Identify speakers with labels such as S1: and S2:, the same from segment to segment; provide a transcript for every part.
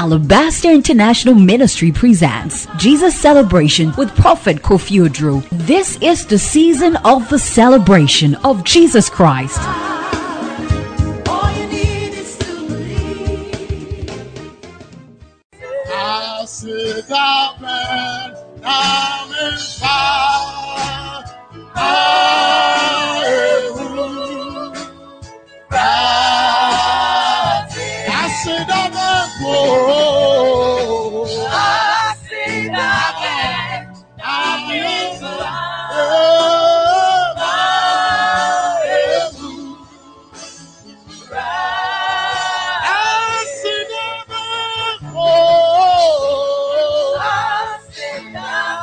S1: Alabaster International Ministry presents Jesus Celebration with Prophet Kofi Oduro. This is the season of the celebration of Jesus Christ.
S2: All you need is to believe.
S3: I see that man, I'm in fire. I see that man, whoa.
S2: I see that man, I'm in fire.
S3: I see that man, whoa.
S2: I see that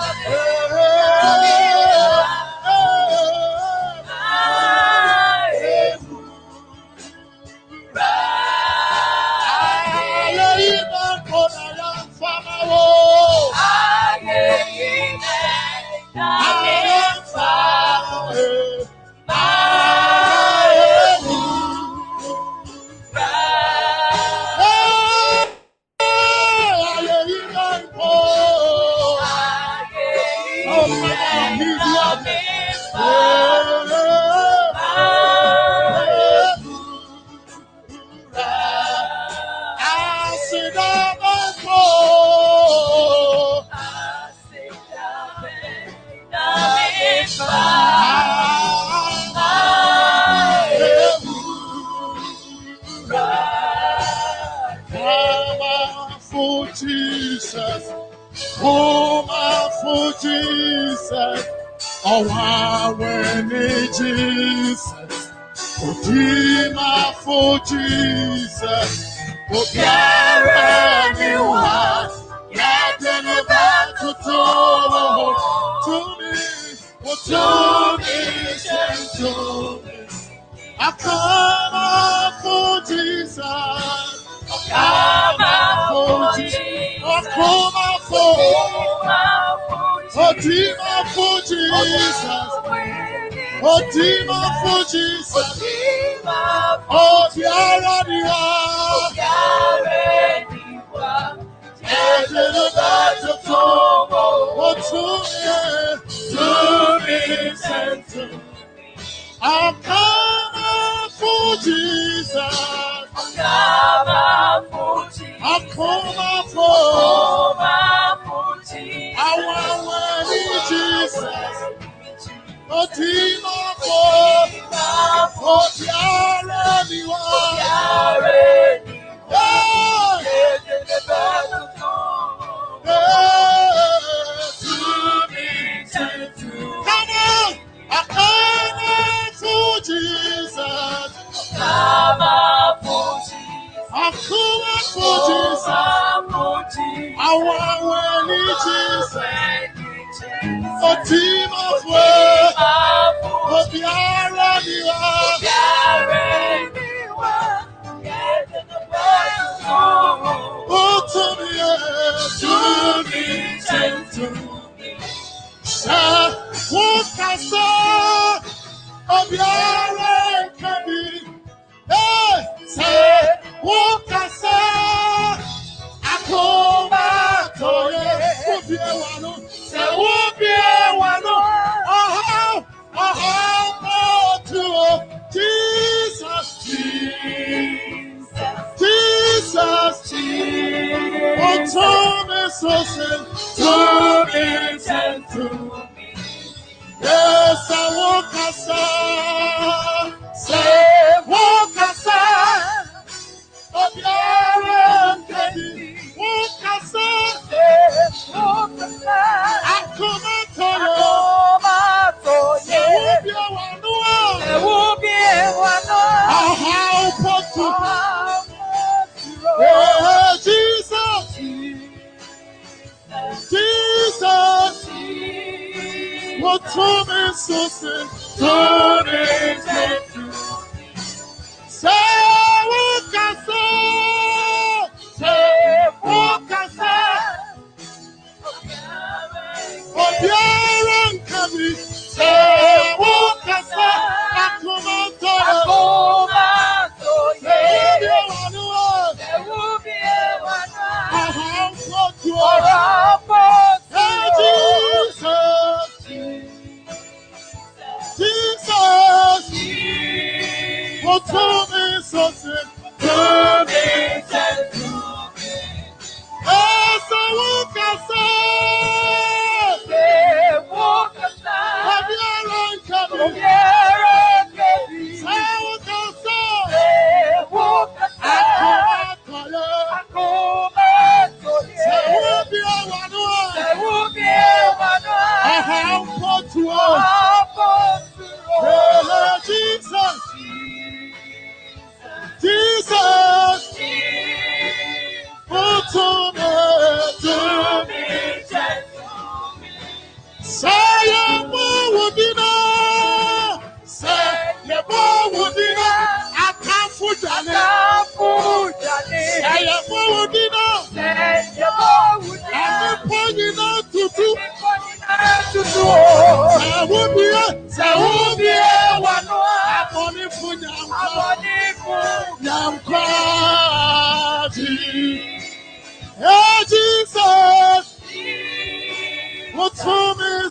S3: Jesus, oh my for Jesus, oh when Jesus, oh my for Jesus, oh anyone, yet about to me, I come for Jesus.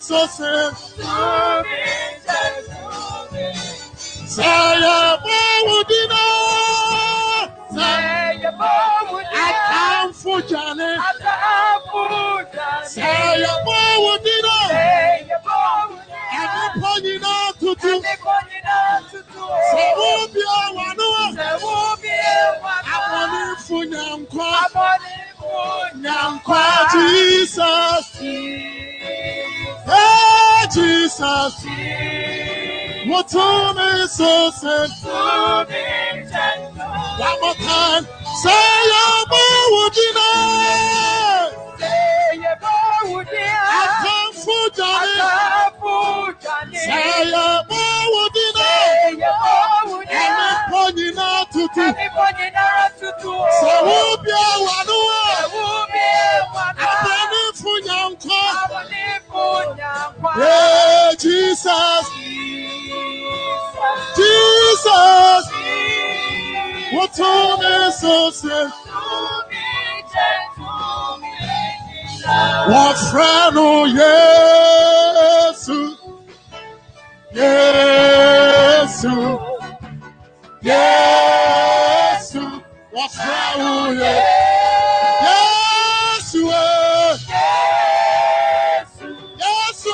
S3: so sin. Say your Bawudina. Say your Bawudina. I come for Johnny. Say your Bawudina. Say your Bawudina. Every pony not to do. Say who be a one. Say who be a one. I want for Nyankwa Jesus. Hey Jesus. What time is so sad? One more time. Say your Bawudina. Say your Bawudina. I come for Johnny. Say your Bawudina. Everybody not to do. Say who be a one. Hey Jesus. Jesus. What time is so sad? What friend, oh yes, yes, yes. What friend, oh yes, yes, yes,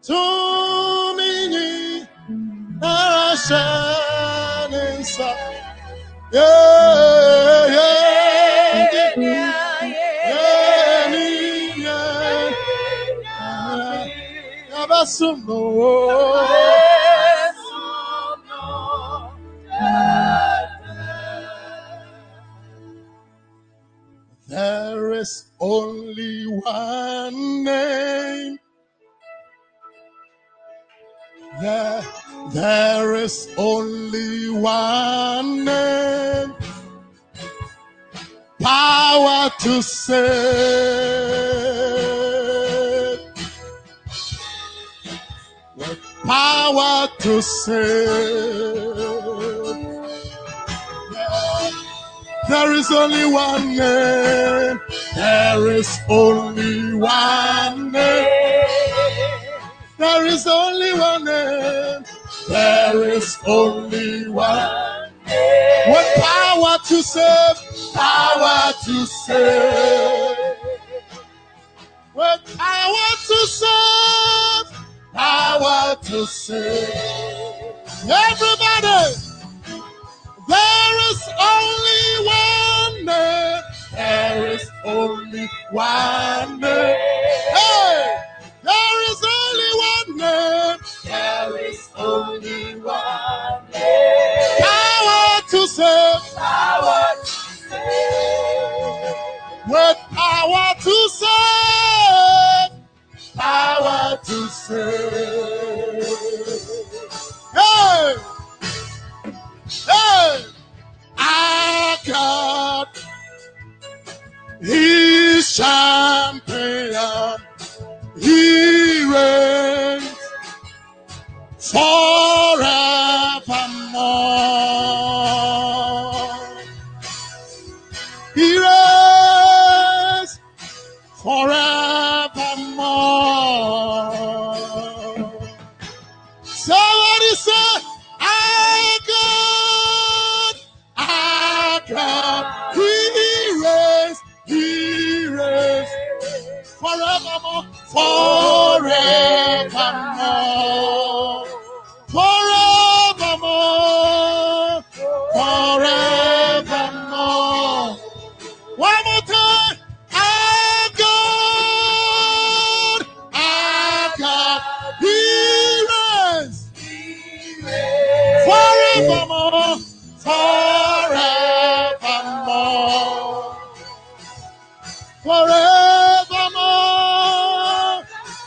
S3: Tumini Arashanisa. Yeah, yeah, yeah, Abasuno. There is only one name. There is only one name. Power to save. With power to save. There is only one name. There is only one name. There is only one name. There is only one name. With power to save. Power to save. With power to save. Power to save. Everybody. There is only one name. There is only one name. Hey! There is only one name. There is only one name. Power to save. Power to save. With power to save. Power to save. Hey! Hey! Our God, He's champion. He reigns forevermore. He reigns forevermore. Somebody say, our God, He reigns forevermore, forevermore, forevermore, forevermore. One more time, our God, He reigns forevermore, forevermore, forevermore,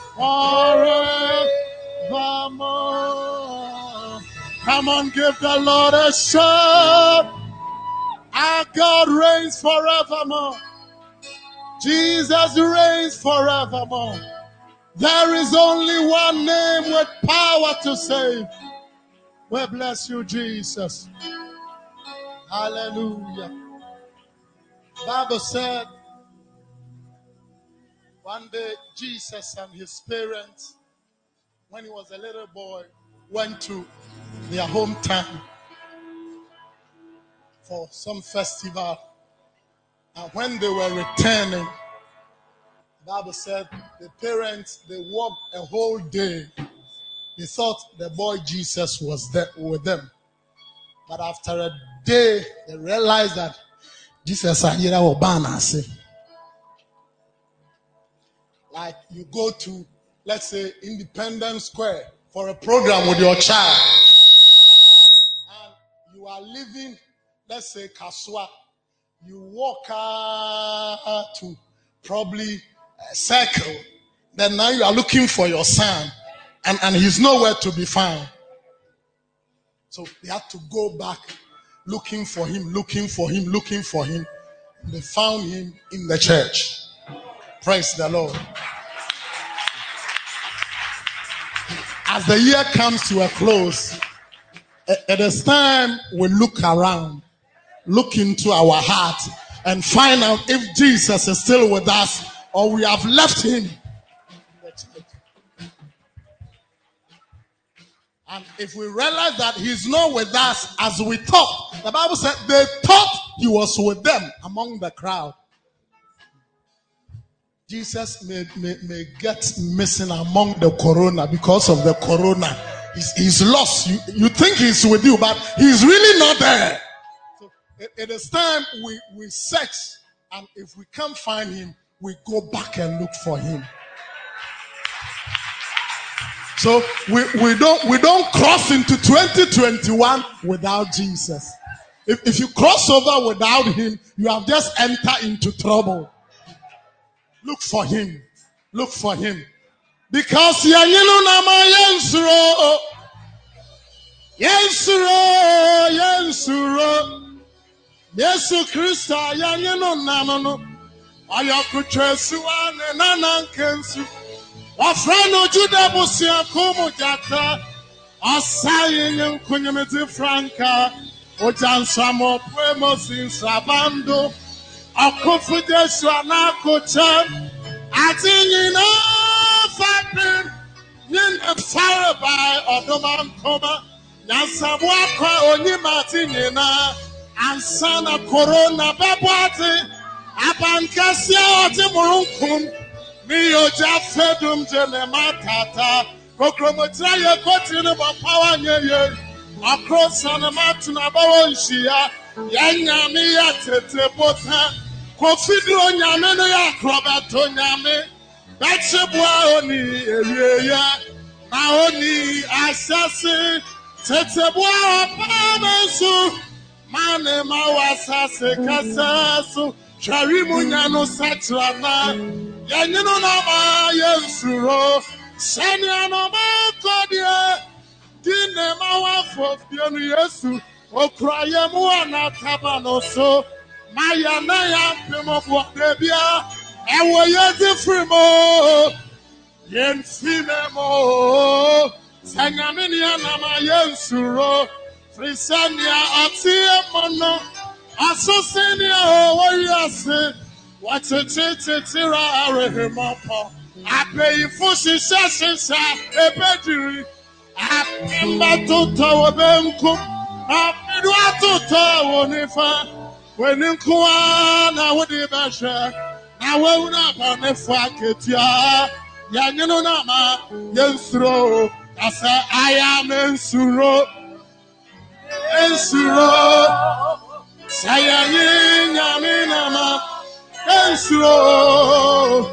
S3: forevermore. Come on, give the Lord a shout. Our God reigns forevermore. Jesus reigns forevermore. There is only one name with power to save. We bless you, Jesus. Hallelujah. The Bible said one day Jesus and his parents, when he was a little boy, went to their hometown for some festival. And when they were returning, the Bible said the parents, they walked a whole day. They thought the boy Jesus was there with them. But after a day, they realized that Jesus was like you go to, let's say, Independence Square for a program with your child. And you are leaving, let's say, Kaswa. You walk to probably a circle. Then now you are looking for your son. And he's nowhere to be found. So they had to go back looking for him. They found him in the church. Praise the Lord. As the year comes to a close, it is time we look around, look into our heart, and find out if Jesus is still with us or we have left him in the church. And if we realize that he's not with us as we thought, the Bible said they thought he was with them among the crowd. Jesus may get missing among the corona because of the corona. He's lost. You think he's with you, but he's really not there. So it is time we search, and if we can't find him, we go back and look for him. So we don't cross into 2021 without Jesus. If you cross over without him, you have just entered into trouble. Look for him. Look for him. Because Yanyelu Nama Yensuro Yesu Christa Yanyelu Namano Ayakuchesuane Nanankensu Wafrano Juda Busia Kumu Jata Asayin Kunyamiti Franca Ojansamo Puemos in Sabando Akufudesu Anakocha Atinina Fatin Nin Fire by Odoman Koma Nasabwaka Onimatinina Ansana Corona Babwati Abankasia Otimurunkum Mio Jafedum Jenematata Kokromotraya Kotinu Bapawa Nye Across Sanamatuna Bawonshia Yanyamia Tete Bota Kofido Nyameno ya Krobato Nyame Bachebwa Oni Eya Naoni Asase Tete Bwa Pamesu Mane Mawasase Kasasu Charimu Nyano Satrana Yanyino Nama Yensuro Sanyano Makodia Dine Mawafo Dionu Yesu Okraya Muana Tabanoso Maya Naya Pimo Bwabia Ewa Yezi Frimo Yen Finemo Sanyaminia Nama Yensuro Frisania Atia Mono Asosenia Oyase Watitira Arehimopo Ape Fushi Shashisha Ebediri Apimba Tuta Wabenkum Apidwa Tuta Wonifa Weninkuana Wodibasha Nawuna Banefa Ketia Yanyano Nama Yensuro Asa I am Ensuro Ensuro Sayayin Yaminama Ensuro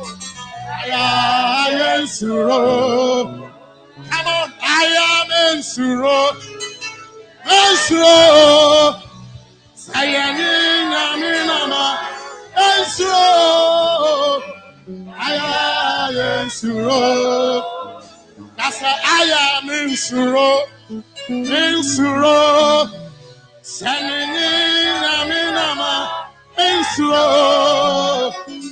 S3: Ensuro Come on, I am Ensuro Ensuro Sayayin Yaminama Ensuro I am Ensuro That's I am Ensuro Ensuro Sayayin Yaminama Ensuro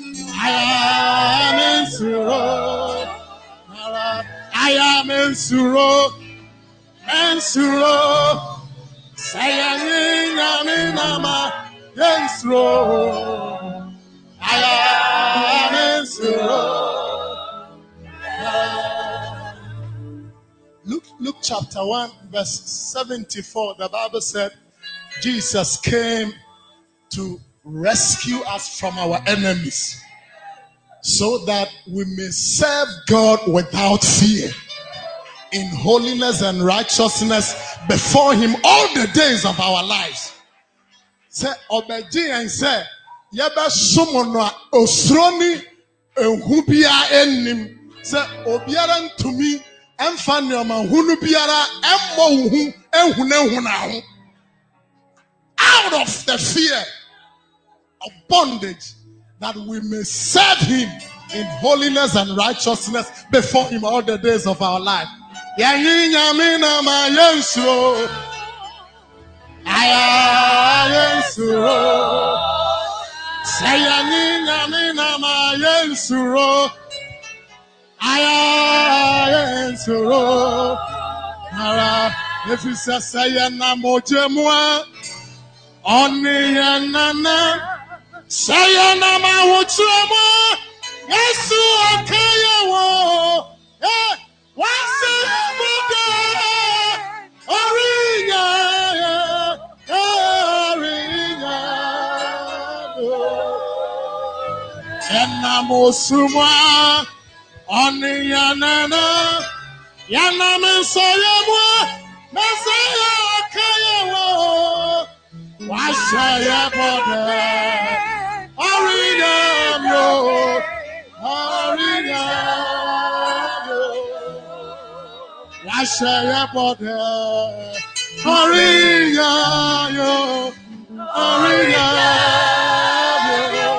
S3: I am Ensuro I am Ensuro Ensuro Sayayin Yaminama Ensuro I am Ensuro. Luke chapter 1 verse 74, the Bible said Jesus came to rescue us from our enemies so that we may serve God without fear in holiness and righteousness before him all the days of our lives. Say obeji and say yaba sumono osroni ehubia enim say obiara ntumi emfa nneoma hunu biara emmo hu ehunahuna out of the fear of bondage, that we may serve him in holiness and righteousness before him all the days of our life. If you say Oniyanana Sayana Mawutrama Yesu Akayawo Wase Buddha Orinya Orinya Mosuma Oni Yanana Yanam Soyamwa Messiah Kayawo Washaya Bode Orinam yo Orinam yo Washaya Bode Orinam yo Orinam yo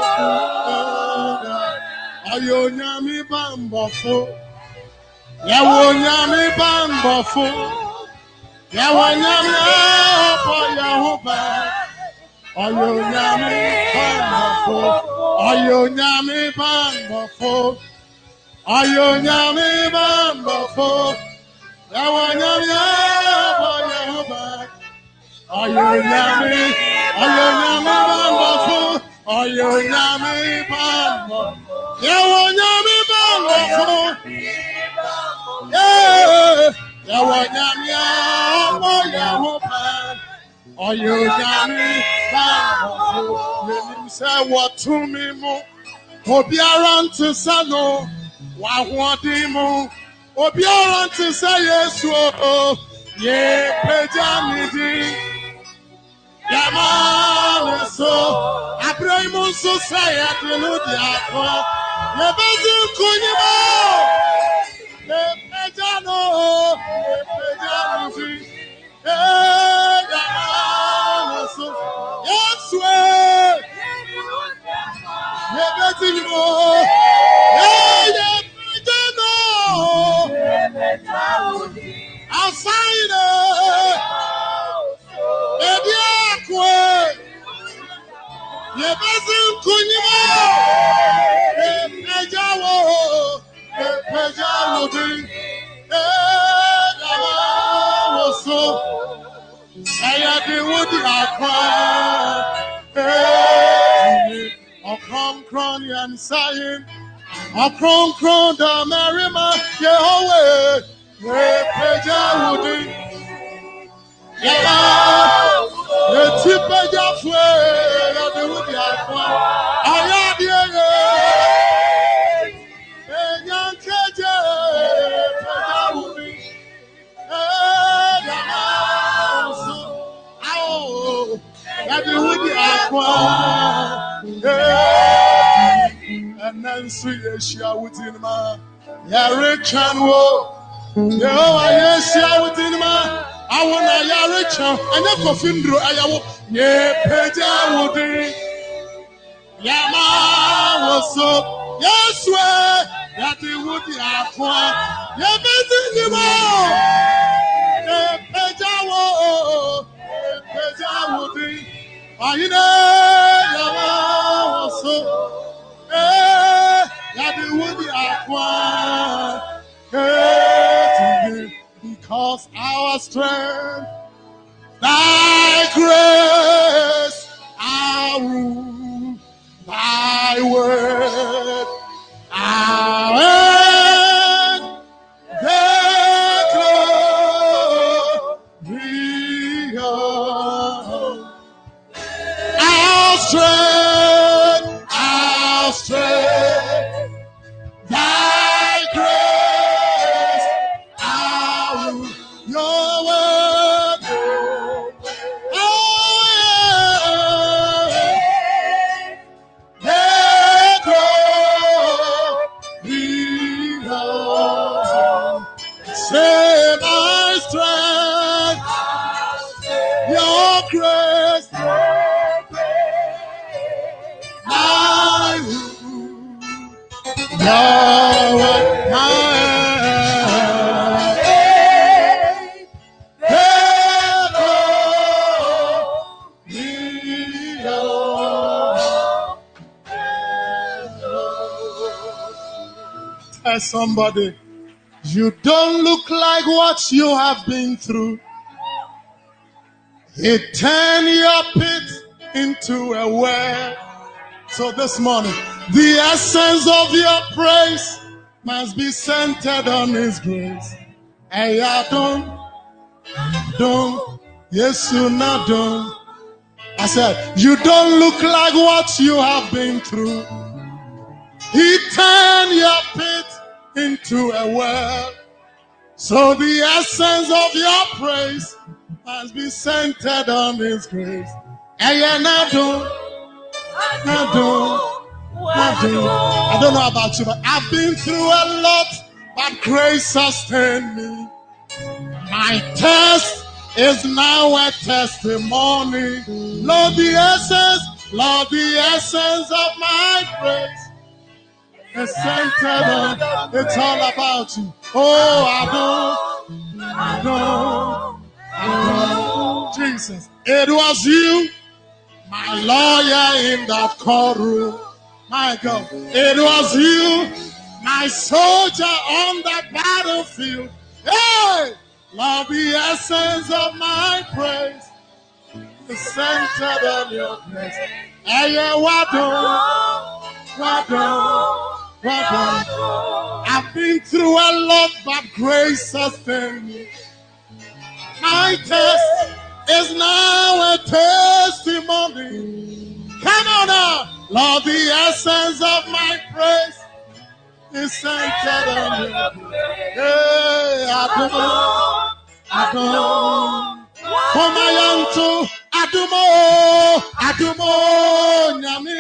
S3: Ayo nyami bambofo Yawo nyami bambofo Yawo nyami opo Yahoba Ayo nyami bambofo Ayo nyami bambofo Ayo nyami bambofo Yawo nyami opo Yahoba Ayo nyami bambofo Ayo nyami bambofo Yawo nyami bambofo Yawo nyami opo Yahoba Ayo nyami bambofo Menim se watumi mu Obiara nti se no wahodi mu Obiara nti se Yesu ye pejamidi Yama so Abraham so say at the Ludia Nebezu Kunimo Nepejano Nepejano Yama so Yes way Nebezu Nepejano Outside Yebezu Kunimo Ejawo Ejawo di Ejawo so Ayade wodi akwa Okron yan sayin Okron da merima Yehowe Ejawo di Etipeja fwe Ayade wodi akwa Ayade Enyankeje Peja wodi Ayade wodi akwa And then see Yeshua within ma Yarichan wo Yehowa Yeshua within ma I wanna Yarichan and then Kofindro Ayawo Ye Peja wodi Yama was so yes way that he would be aqua. Yabazin you all. Pejawo, Pejawodi. I know so that he would be aqua. Because our strength, thy grace, our rule. Thy word, our end, the glory of our strength, thy grace, our your word, say my strength, your grace, my Tell somebody, you don't look like what you have been through. It turned your pit into a well. So this morning, the essence of your praise must be centered on His grace. Hey, I don't, yes, you not don't. I said, you don't look like what you have been through. He turned your pit into a well. So the essence of your praise must be centered on His grace. I don't know about you, but I've been through a lot, but grace sustained me. My test is now a testimony. Lord, the essence of my praise is centered on. It's all about you. Oh, I don't. Jesus, it was you, my lawyer in that courtroom. My God, it was you, my soldier on that battlefield. Hey, Lord, the essence of my praise is centered on your grace. Hey, I've been through a lot, but grace sustained me. My test is now a testimony. Come on now. Lord, the essence of my praise is centered on you. Hey, I don't. For my young too, Adumo, Nyami,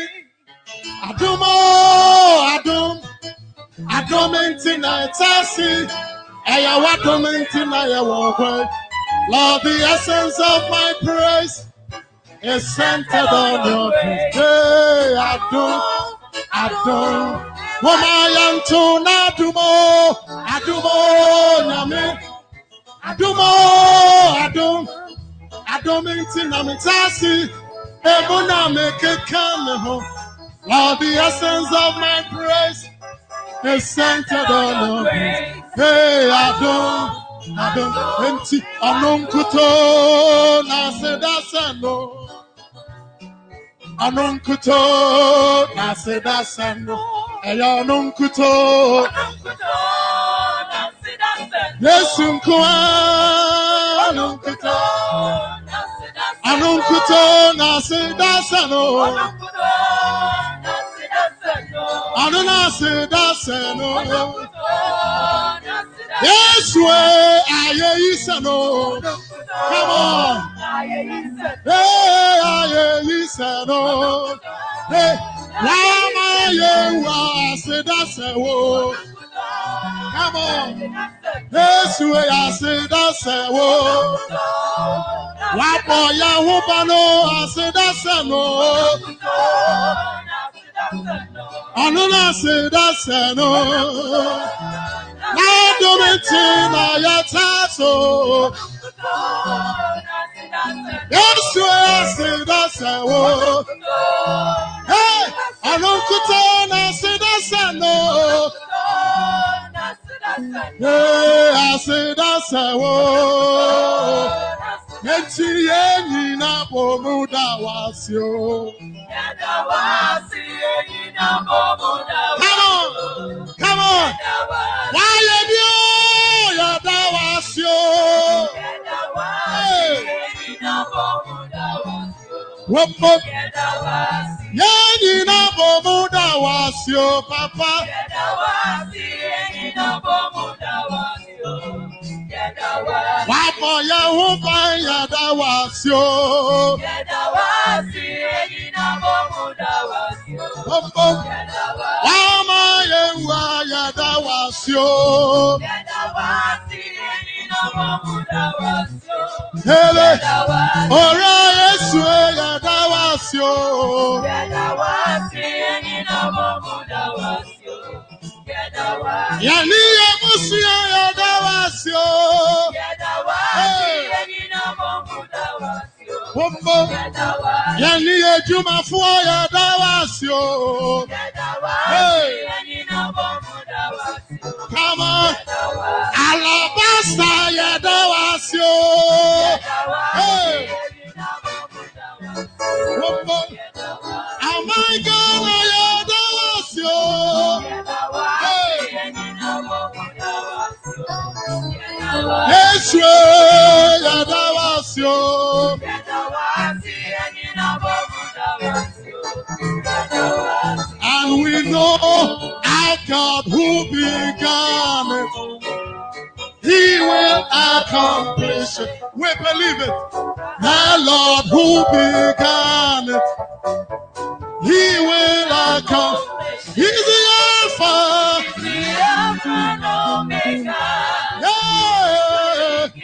S3: Adumentina, Tasi, Ayawadomentina, Yawa. Lord, the essence of my praise is centered on your grace. Hey, I don't. Woman to Nadumo, Nyame, Adumentina, Mitasi, Ebona make it come home. Lord, the essence of my praise is centered on your grace. Hey, I don't. Empty anonkuto na sedasano. Anonkuto na sedasano. Eya anonkuto na sedasano. Yesu nkwa anonkuto na sedasano. Anona sedasano. Yes, way, Ayesano. Come on. Hey, Ayesano. Hey, Lama, you said that's a woe. Come on. Yes, way, I said that's a woe. Wapo, Yahubano, I said that's a no. Anona said that's a no. Nadomentina yataso. Yes, I say that's a wo. Hey, anonkutona say that's a no. Hey, I say that's a wo. Enti yeni na bomuda wasio. Come on. Why you Yadawasio? Whoop. Yani na bomuda wasio, Papa. Wapo Yahuba Yadawasio. Wama Yewa Yadawasio. Hele, ora Yesu Yadawasio. Yani Yemusi Yadawasio. Yani Ejuma Fua Yadawasio. Come on. Alabasta Yadawasio. Hey. Am I gonna Yadawasio? Hey. Yes, Yadawasio. And we know God who began it, He will accomplish it. We believe it. The Lord who began it, He will accomplish. He's the Alpha.
S2: The Alpha and Omega.
S3: Yeah.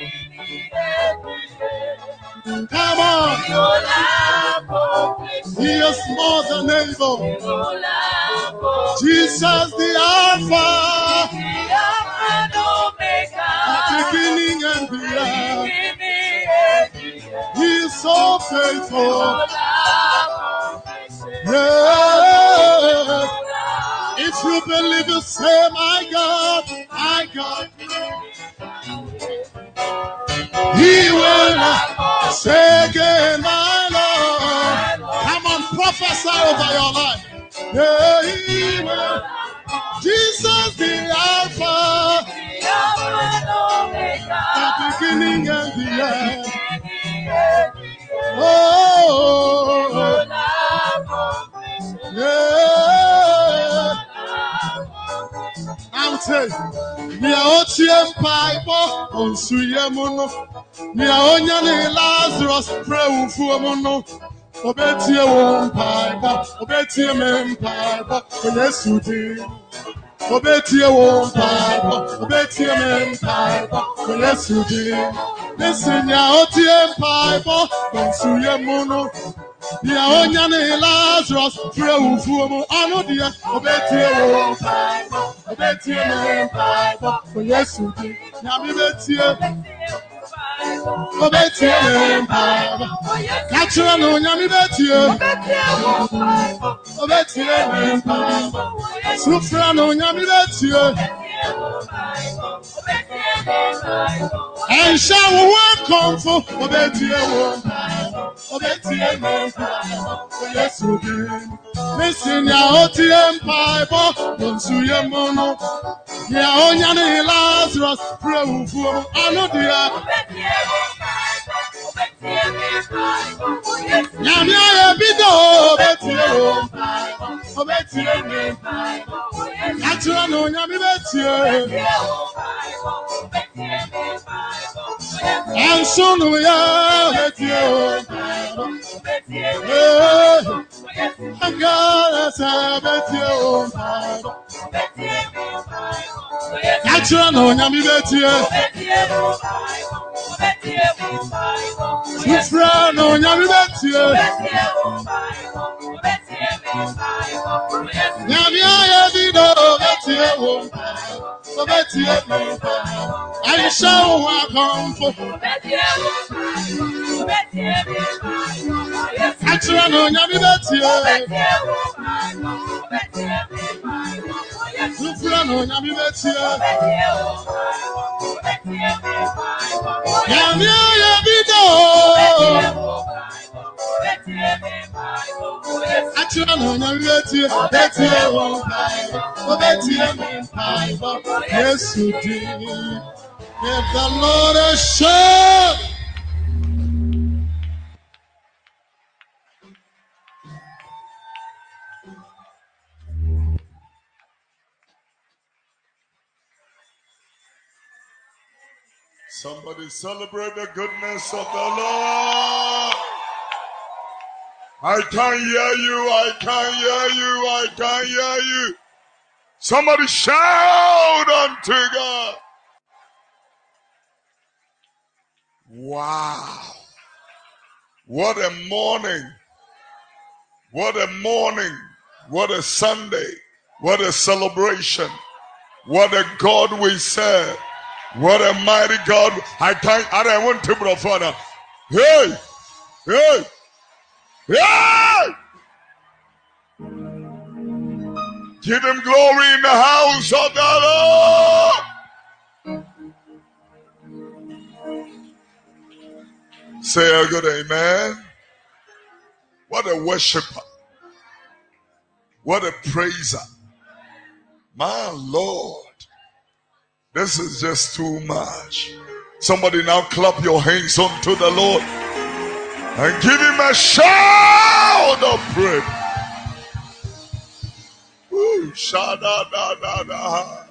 S3: Come on. He is more than able. Jesus the Alpha, the beginning and the end. He is so faithful. Yeah. If you believe it, say, my God, my God. He will not say again, my Lord. Come on, prophesy over your life. Yeah, He will. Jesus the Alpha, the beginning and the end. Oh, yeah. I'm telling you, we are all cheering Bible on Suyamuno. We are only Lazarus, pray for Mono. Obetia won Bible, Obetia men Bible, yes you did. Obetia won Bible, Obetia men Bible, yes you did. Listen, ya Otia Bible on Suyamuno. We are only Lazarus, pray for Mono. I know the Obetia won Bible, Obetia men Bible, yes you did. Yami Betia. Obetia Bible. Natural no Yami Betia. Obetia Bible. Sufra no Yami Betia. And shall welcome for Obetia Bible. Obetia Bible. Yes you did. Listen ya Otia Bible. Don't you your mono. Yeah, only Lazarus, pray for I know the Yamia Bido, Betia, Natural no Yami Betia, and soon we are Betia. I'm gonna say Betia. Natural no Yami Betia. Sufra no Yami Betia. Yamia Bido Betia. Betia. I shall welcome for Natural no Yami Betia. Sufra no Yami Betia. Yamia Bido. Natural no Yami Betia. Betia. Yes, you did. Give the Lord a shout. Somebody celebrate the goodness of the Lord. I can't hear you. I can't hear you. I can't hear you. Somebody shout unto God. Wow. What a morning. What a morning. What a Sunday. What a celebration. What a God we serve. What a mighty God. I don't want to be father. Hey! Hey! Hey! Give him glory in the house of the Lord. Say a good amen. What a worshiper. What a praiser. My Lord. This is just too much. Somebody now clap your hands unto the Lord and give him a shout of praise. Woo.
S4: Shada-da-da-da.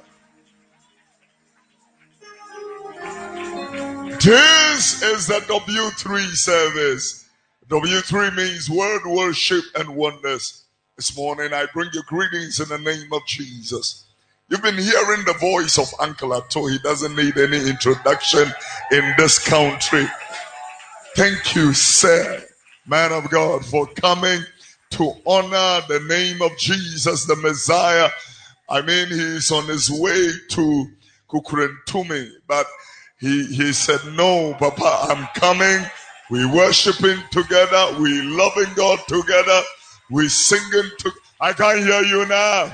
S4: This is the W3 service. W3 means Word, Worship, and Wonders. This morning I bring you greetings in the name of Jesus. You've been hearing the voice of Uncle Ato. He doesn't need any introduction in this country. Thank you, sir, man of God, for coming to honor the name of Jesus, the Messiah. I mean, he's on his way to Kukurentumi, but he said, no, Papa, I'm coming. We worshiping together. We loving God together. We singing together. I can't hear you now.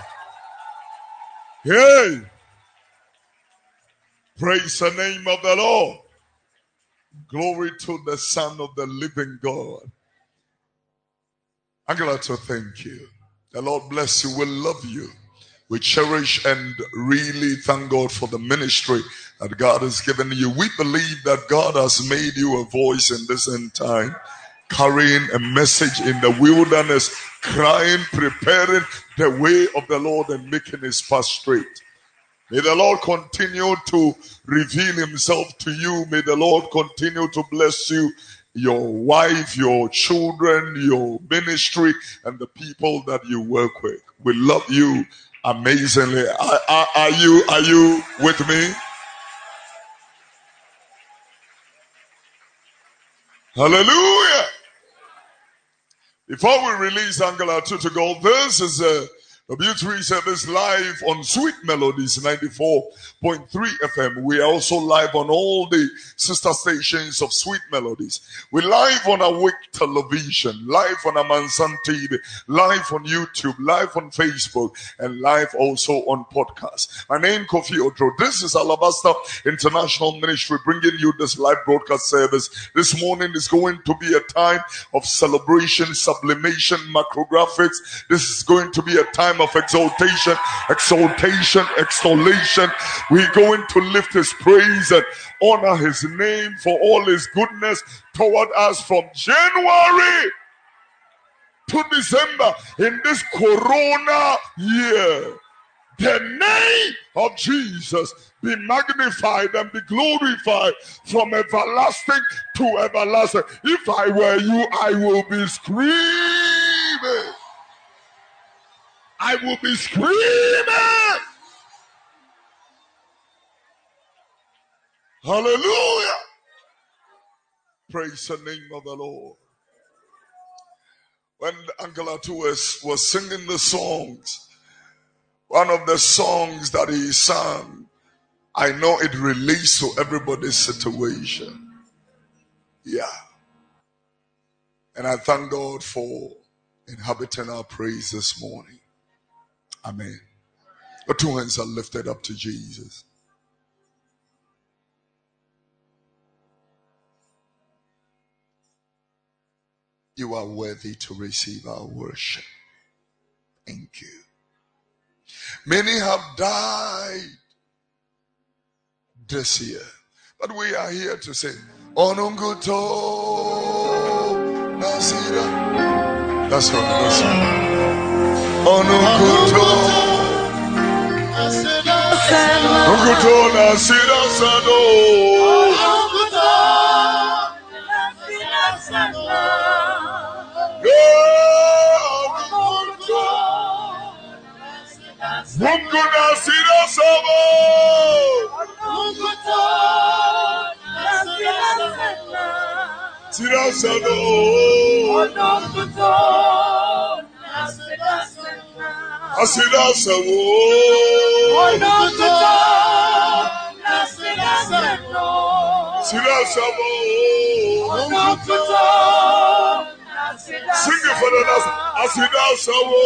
S4: Hey! Praise the name of the Lord. Glory to the Son of the living God. I'm glad to thank you. The Lord bless you. We love you. We cherish and really thank God for the ministry that God has given you. We believe that God has made you a voice in this end time, carrying a message in the wilderness, crying, preparing the way of the Lord and making his path straight. May the Lord continue to reveal himself to you. May the Lord continue to bless you, your wife, your children, your ministry, and the people that you work with. We love you amazingly. Are you with me? Hallelujah. Before we release Uncle Ato to go, this is a W3 service live on Sweet Melodies 94.3 FM. We are also live on all the sister stations of Sweet Melodies. We're live on Awake Television, live on Amansan TV, live on YouTube, live on Facebook, and live also on podcast. My name is Kofi Odro. This is Alabaster International Ministry bringing you this live broadcast service. This morning is going to be a time of celebration, sublimation, macrographics. This is going to be a time of exaltation, extolation. We're going to lift his praise and honor his name for all his goodness toward us from January to December in this Corona year. The name of Jesus be magnified and be glorified from everlasting to everlasting. If I were you, I will be screaming. I will be screaming. Hallelujah. Praise the name of the Lord. When Uncle Ato was singing the songs, one of the songs that he sang, I know it relates to everybody's situation. Yeah. And I thank God for inhabiting our praise this morning. Amen. Your two hands are lifted up to Jesus. You are worthy to receive our worship. Thank you. Many have died this year, but we are here to say, Onunguto Nasira. That's right, that's right. Onunguto Nasira Sano. Munguna Sira Sabo. Sira Sano. Asira Sabo. Sira Sabo. Sing it for the last. Asira Sabo.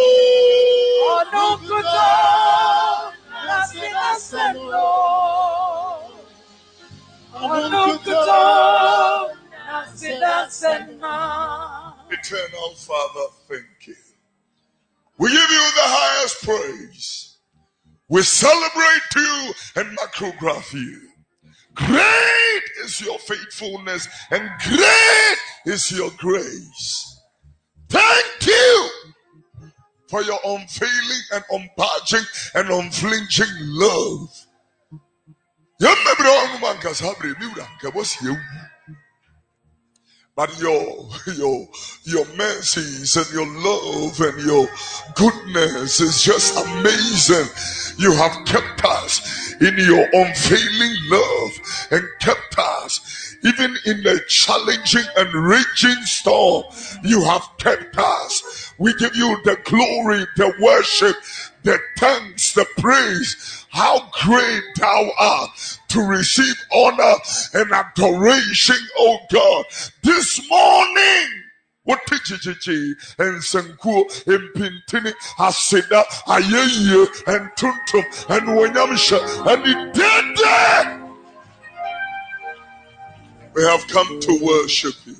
S4: Eternal Father, thank you. We give you the highest praise. We celebrate you and macrograph you. Great is your faithfulness and great is your grace. Thank you for your unfailing and unbudging and unflinching love. But your mercies and your love and your goodness is just amazing. You have kept us in your unfailing love and kept us even in the challenging and raging storm. You have kept us. We give you the glory, the worship, the thanks, the praise. How great thou art to receive honor and adoration, oh God. This morning, what Pichichi and Sanku and Pintini Hasida, Ayeye and Tuntum and Wanyamisha and the dead. We have come to worship you.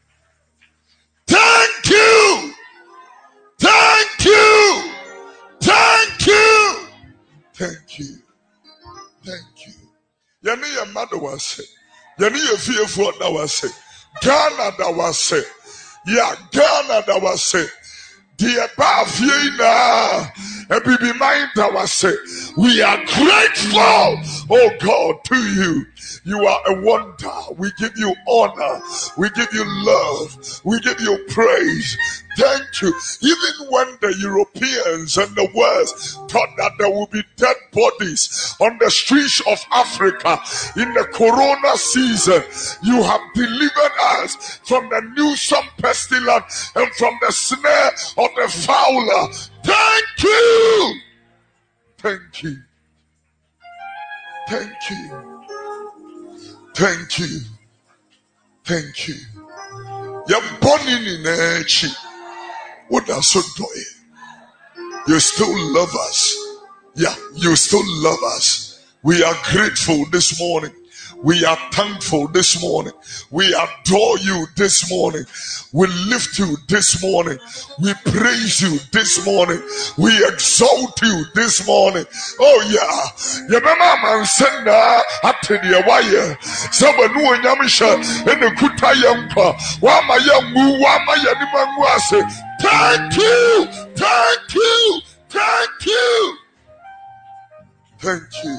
S4: Thank you. Thank you. Thank you. Thank you. Thank you. Yani ya mother was say. Yani ya fearful that was say. Ghana that was say. Yeah, Ghana that was say. Dear Bafina, and mind that was say. We are grateful, oh God, to you. You are a wonder. We give you honor. We give you love. We give you praise. Thank you. Even when the Europeans and the West thought that there would be dead bodies on the streets of Africa in the corona season, you have delivered us from the Newsome pestilence and from the snare of the fowler. Thank you. Thank you. Thank you. Thank you. Thank you. You're born in energy. What are so doing? You still love us. Yeah, you still love us. We are grateful this morning. We are thankful this morning. We adore you this morning. We lift you this morning. We praise you this morning. We exalt you this morning. Oh yeah. Your mama said after the wire. Someone who nyamisha in the kuta yampa. Wama yamu wama yanimangu say. Thank you. Thank you. Thank you. Thank you.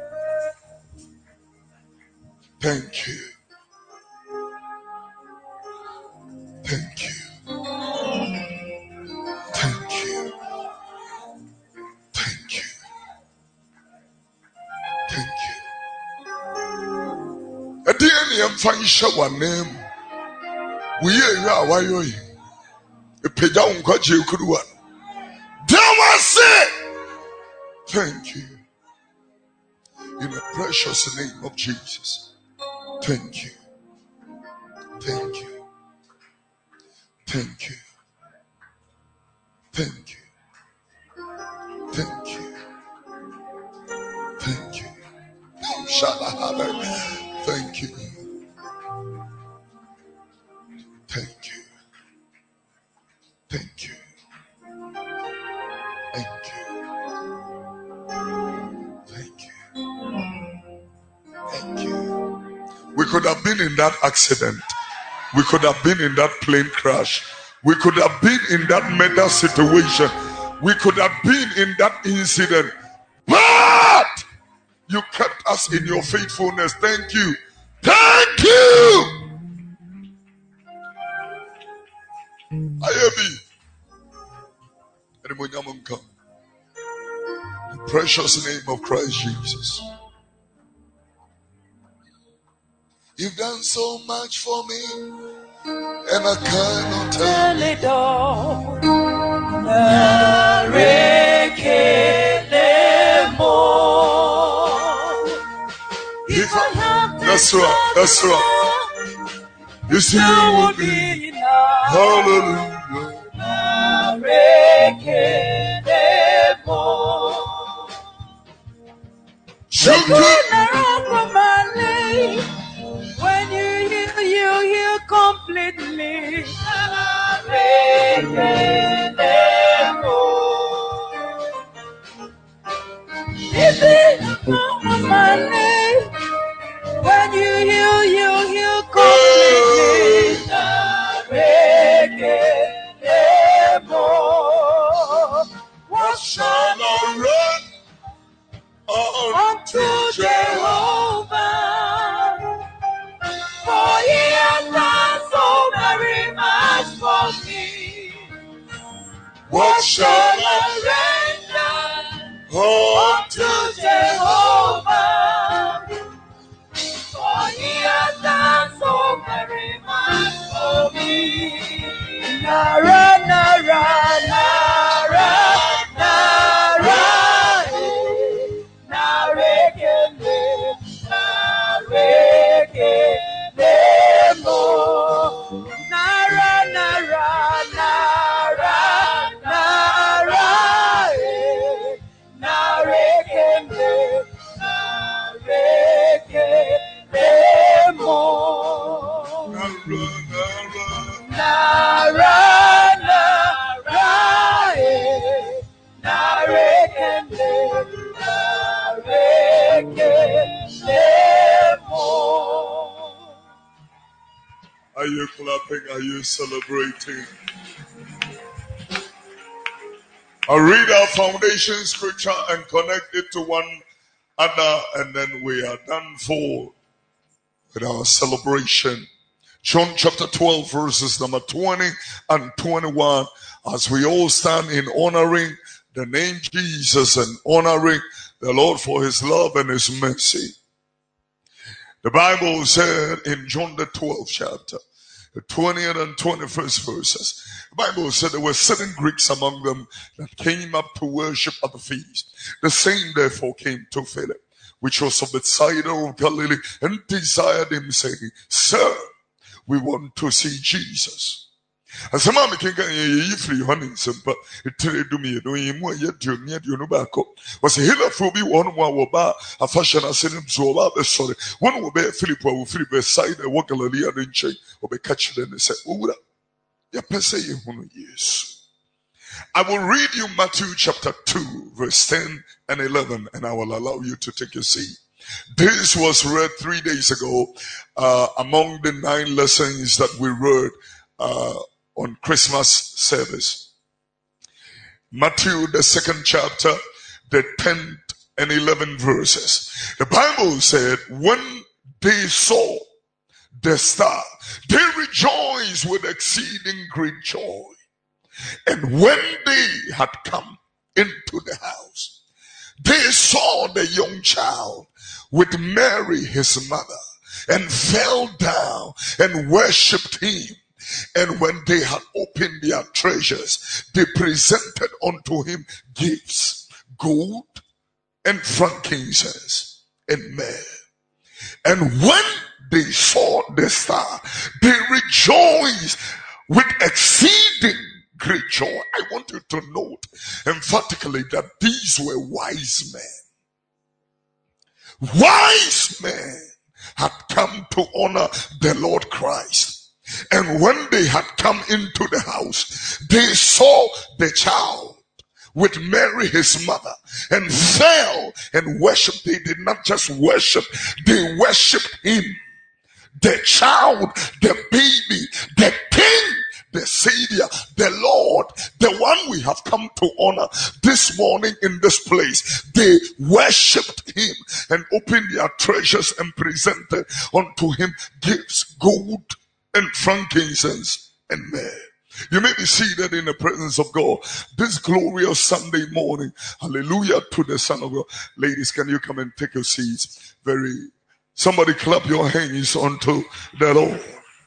S4: Thank you. Thank you. Thank you. Thank you. Thank you. A DNA and find shower name. We are why you a pedown got you could one. There was it. Thank you. In the precious name of Jesus. Thank you. Thank you. Thank you. Thank you. Thank you. Thank you. Shalala. Thank you. Thank you. Thank you. Thank you. Thank you. Thank you. We could have been in that accident. We could have been in that plane crash. We could have been in that murder situation. We could have been in that incident. But you kept us in your faithfulness. Thank you. Thank you. Ayabi. The precious name of Christ Jesus. You've done so much for me, and I cannot tell it all. If I have that's right, that's right. This year will be hallelujah.
S2: When you heal completely. When you heal completely.
S4: What shall I
S2: render
S4: unto
S2: unto Jehovah? For he has done so very much for me. Nara, nara, nara, nara, narekele, narekele mo. Nara, nara, nara, nara, narekele, narekele mo. Nara, nara, narekele, narekele mo.
S4: Are you clapping? Are you celebrating? I'll read our foundation scripture and connect it to one another, and then we are done for with our celebration. John chapter 12 verses number 20 and 21, as we all stand in honoring the name Jesus and honoring the Lord for his love and his mercy. The Bible said in John the 12th chapter, the 20th and 21st verses, the Bible said there were certain Greeks among them that came up to worship at the feast. The same therefore came to Philip, which was of Bethsaida of Galilee, and desired him, saying, Sir, we want to see Jesus. As a man can get free honey, but it tell me, no, you more yet you near you no back up. Was a hiller for be one more bar, a fashion I sent him so about the sorry. One will be Philip will free beside a walk Galilee and chain or be catched and say, Oh, ya pese yes. I will read you Matthew chapter 2, verse 10 and 11, and I will allow you to take your seat. This was read 3 days ago among the 9 lessons that we read on Christmas service. Matthew, the 2nd chapter, the 10th and 11th verses. The Bible said, when they saw the star, they rejoiced with exceeding great joy. And when they had come into the house, they saw the young child with Mary his mother, and fell down and worshipped him. And when they had opened their treasures, they presented unto him gifts, gold and frankincense and myrrh. And when they saw the star, they rejoiced with exceeding great joy. I want you to note emphatically that these were wise men. Wise men had come to honor the Lord Christ. And when they had come into the house, they saw the child with Mary his mother, and fell and worshipped. They did not just worship, they worshipped him. The child, the baby, the king, the savior, the Lord, the one we have come to honor this morning in this place. They worshipped him and opened their treasures and presented unto him gifts, gold and frankincense and myrrh. You may be seated in the presence of God this glorious Sunday morning. Hallelujah to the Son of God. Ladies, can you come and take your seats? Somebody clap your hands unto the Lord.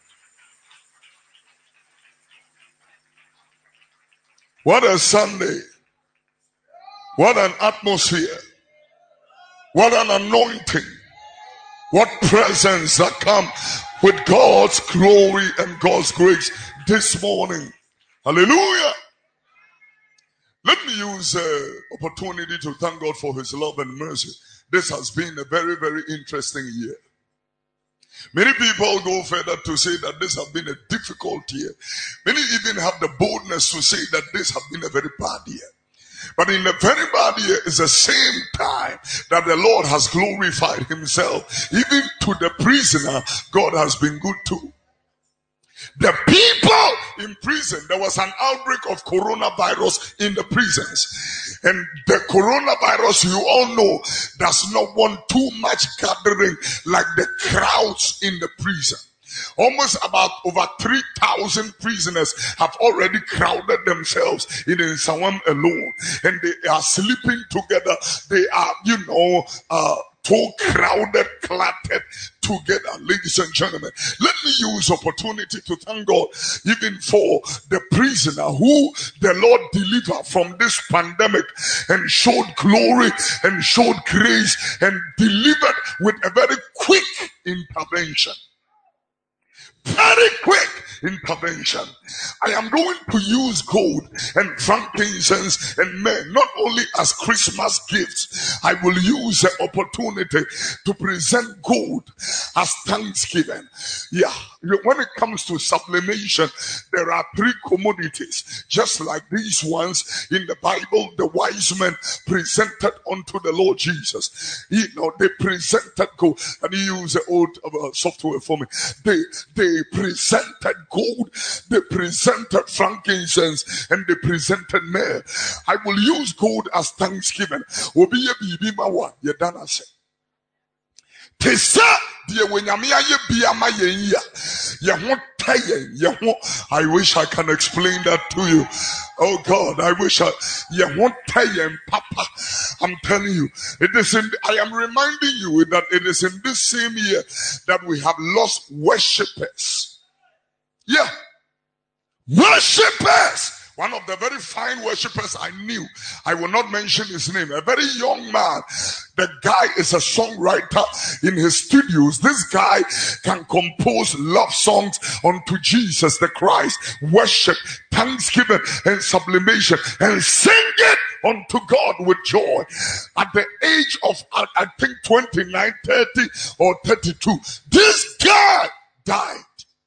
S4: What a Sunday. What an atmosphere. What an anointing. What presence that come with God's glory and God's grace this morning. Hallelujah. Let me use the opportunity to thank God for his love and mercy. This has been a very, very interesting year. Many people go further to say that this has been a difficult year. Many even have the boldness to say that this has been a very bad year. But in the very bad year is the same time that the Lord has glorified himself. Even to the prisoner, God has been good too. The people in prison, there was an outbreak of coronavirus in the prisons. And the coronavirus, you all know, does not want too much gathering like the crowds in the prison. Almost about over 3,000 prisoners have already crowded themselves in Nsawam alone, and they are sleeping together. They are, too crowded, cluttered together. Ladies and gentlemen, let me use opportunity to thank God even for the prisoner who the Lord delivered from this pandemic and showed glory and showed grace and delivered with a very quick intervention. Very quick intervention. I am going to use gold and frankincense and myrrh not only as Christmas gifts. I will use the opportunity to present gold as thanksgiving. Yeah, when it comes to sublimation, there are three commodities, just like these ones in the Bible. The wise men presented unto the Lord Jesus. They presented gold. And you use the old software for me. They presented gold, they presented frankincense, and they presented myrrh. I will use gold as thanksgiving. Obi bibi mawa yedana se. Tesa die wenyame aye bia ma yen ya. Ye ho tayen, ye ho. I wish I can explain that to you. Oh God, I wish ye ho tayen papa. I'm telling you, I am reminding you that it is in this same year that we have lost worshippers. Yeah. Worshippers. One of the very fine worshippers I knew, I will not mention his name, a very young man. The guy is a songwriter in his studios. This guy can compose love songs unto Jesus the Christ, worship, thanksgiving, and sublimation, and sing it unto God with joy. At the age of, I think 29, 30, or 32, this guy died.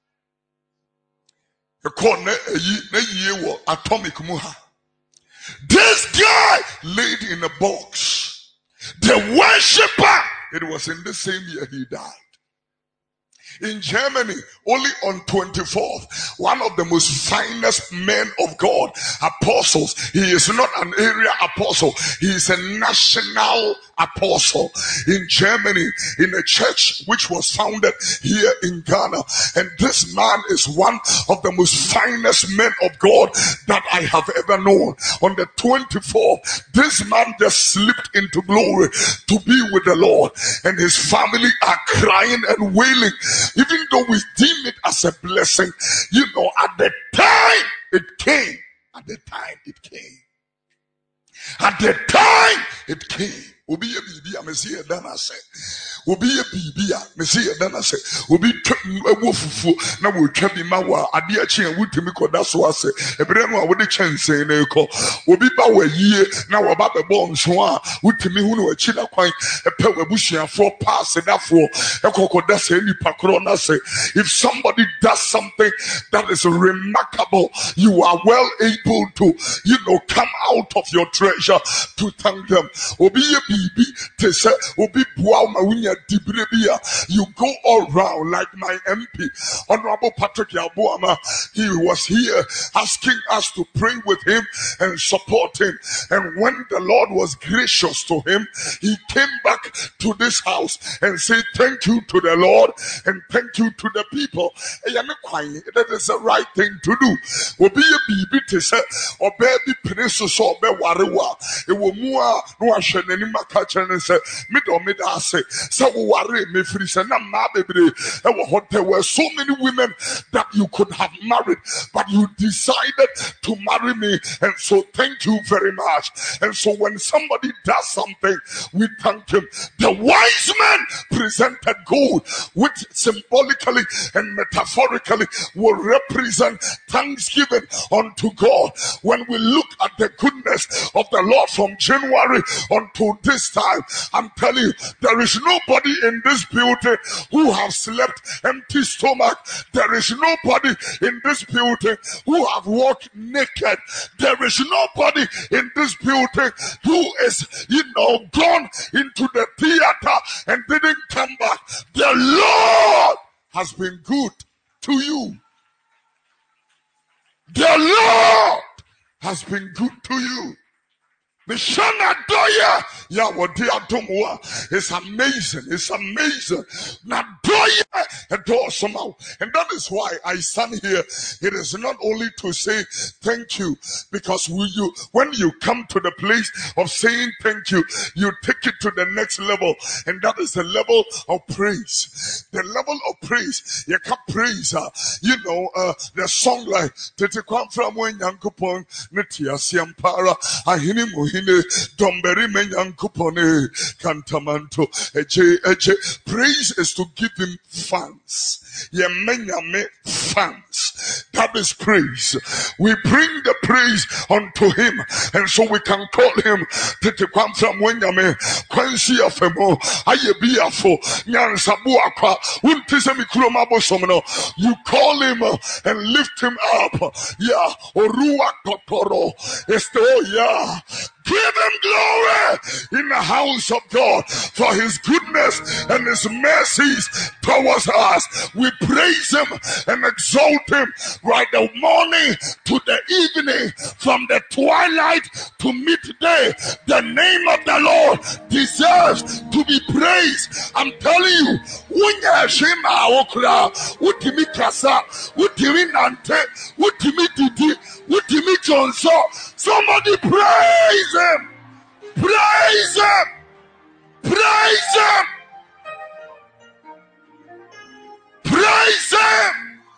S4: Atomic Muha. This guy laid in a box. The worshiper, it was in the same year he died. In Germany, only on 24th, one of the most finest men of God, apostles. He is not an area apostle. He is a national apostle in Germany, in a church which was founded here in Ghana. And this man is one of the most finest men of God that I have ever known. On the 24th, this man just slipped into glory to be with the Lord. And his family are crying and wailing. Even though we deem it as a blessing, at the time it came. At the time it came. At the time it came. Obi ye bibia mesi e dana se. Obi ye bibia mesi e dana se. Obi ewo fufu na wo twa bi ma wa ade a chi en wutimi koda so ase. Ebre no a wo de chense na eko. Obi ba wa yie na wo ba bebo nso a wutimi hu no achi na kwan epe wabusuafo pass dafo ekokoda se nipa kro na se. If somebody does something that is remarkable, you are well able to come out of your treasure to thank them. Obi ye you go all round like my MP, Honorable Patrick Yabuama. He was here asking us to pray with him and support him. And when the Lord was gracious to him, he came back to this house and said, thank you to the Lord and thank you to the people. That is the right thing to do. There were so many women that you could have married, but you decided to marry me, and so thank you very much. And so when somebody does something, we thank him. The wise men presented gold, which symbolically and metaphorically will represent thanksgiving unto God. When we look at the goodness of the Lord from January until this time, I'm telling you, there is nobody in this building who have slept empty stomach. There is nobody in this building who have walked naked. There is nobody in this building who is, gone into the theater and didn't come back. The Lord has been good to you. The Lord has been good to you. Mishana doya ya wadia domwa. It's amazing. It's amazing. Nadoya adore somehow. And that is why I stand here. It is not only to say thank you, because when you come to the place of saying thank you, you take it to the next level, and that is the level of praise. The level of praise. You can praise, the song like Tete Kwam from when Yankupon Nitia Siampara Ahini Muhine Domberi Menyankupone Kantamanto Eje. Praise is to give him thanks. Yemenyame thanks. That is praise. We bring the praise unto him, and so we can call him Tete Kwam from Wenyame Kwansi Afemo Ayebiafo Nyansabu Akwa Untisemi Kuromabo Somno. You call him and lift him up. Yeah, Orua Totoro. Yeah. Give him glory in the house of God for his goodness and his mercies towards us. We praise him and exalt him right the morning to the evening, from the twilight to midday. The name of the Lord deserves to be praised. I'm telling you, somebody praise him. Praise him. Praise him. Praise him.